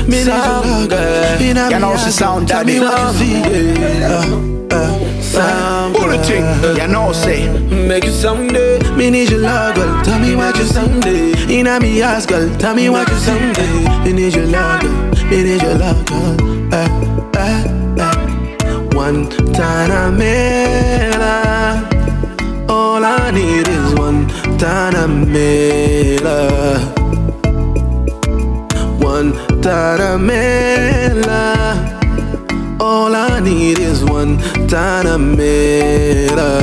Me need your love, girl. You know she sound daddy. Tell me what you see, Bulletin, you know say. Make you someday. Me need your love, girl. Tell me what you someday. Inna me ass, girl. Tell me what you someday. Me need your love, girl. Me need your love, girl. One Tanamera. All I need is one Tanamera. One Tanamera. All I need is one Tanamera.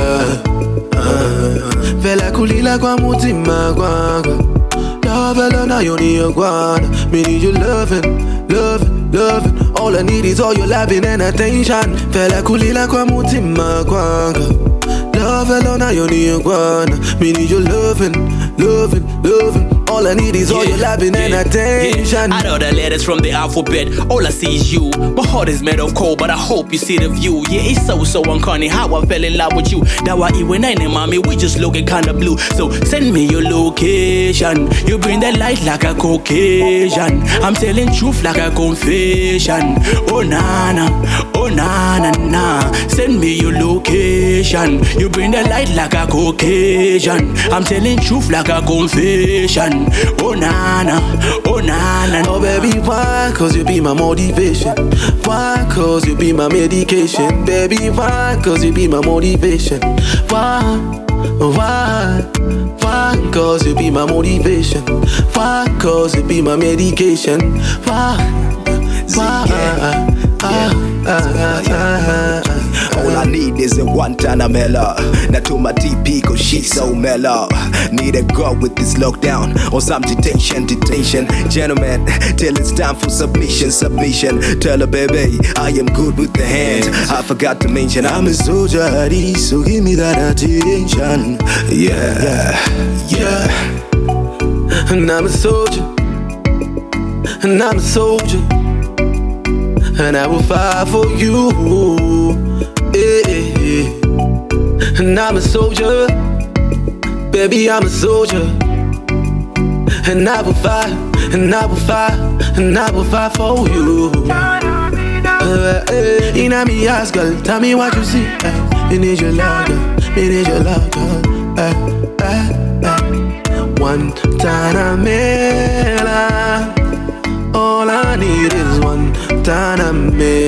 Vela kulila kwa mutima kwanga. Love alone, you need your guana. Me need your loving, loving, loving. All I need is all your loving and attention. Vela kulila kwa mutima kwanga. Love alone, you need your guana. Me need your loving, loving, loving. All I need is all your loving and attention. I know the letters from the alphabet. All I see is you. My heart is made of cold, but I hope you see the view. Yeah, it's so uncanny how I fell in love with you. That why even I and mommy, we just looking kinda blue. So send me your location. You bring the light like a Caucasian. I'm telling truth like a confession. Oh nana, oh nana na. Send me your location. You bring the light like a Caucasian. I'm telling truth like a confession. Oh nana, oh nana. Oh baby, why? Cause you be my motivation. Why? Cause you be my medication. Baby, why? Cause you be my motivation. Why? Why? Why? Cause you be my motivation. Why? Cause you be my medication. Why? Why? All I need is a one Tanamera. Now to my TP cause she's so mellow. Need a girl with this lockdown or some detention. Gentlemen, till it's time for submission. Tell her baby, I am good with the hands. I forgot to mention I'm a soldier, so give me that attention. Yeah. And I'm a soldier. And I'm a soldier. And I will fight for you. Yeah. And I'm a soldier. Baby, I'm a soldier. And I will fight, and I will fight, and I will fight for you. Inna me ass, girl, tell me what you see. Me need your love, girl. Me need your love, girl. One Tanamera. All I need is one Tanamera.